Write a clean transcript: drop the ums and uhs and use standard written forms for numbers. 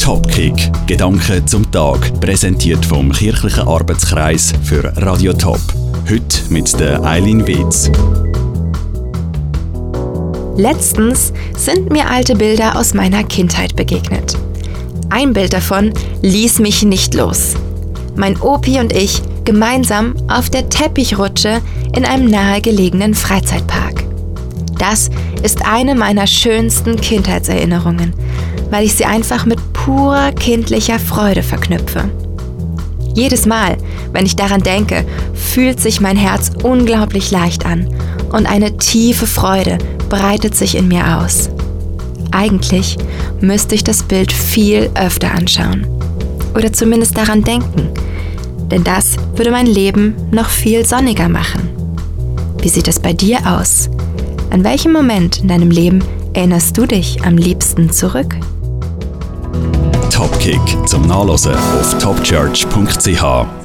Topkick, Gedanken zum Tag, präsentiert vom Kirchlichen Arbeitskreis für Radio Top. Heute mit der Eileen Wetz. Letztens sind mir alte Bilder aus meiner Kindheit begegnet. Ein Bild davon ließ mich nicht los. Mein Opi und ich gemeinsam auf der Teppichrutsche in einem nahegelegenen Freizeitpark. Das ist eine meiner schönsten Kindheitserinnerungen, weil ich sie einfach mit purer kindlicher Freude verknüpfe. Jedes Mal, wenn ich daran denke, fühlt sich mein Herz unglaublich leicht an und eine tiefe Freude breitet sich in mir aus. Eigentlich müsste ich das Bild viel öfter anschauen oder zumindest daran denken, denn das würde mein Leben noch viel sonniger machen. Wie sieht es bei dir aus? An welchem Moment in deinem Leben erinnerst du dich am liebsten zurück? Topkick zum Nachlesen auf topchurch.ch.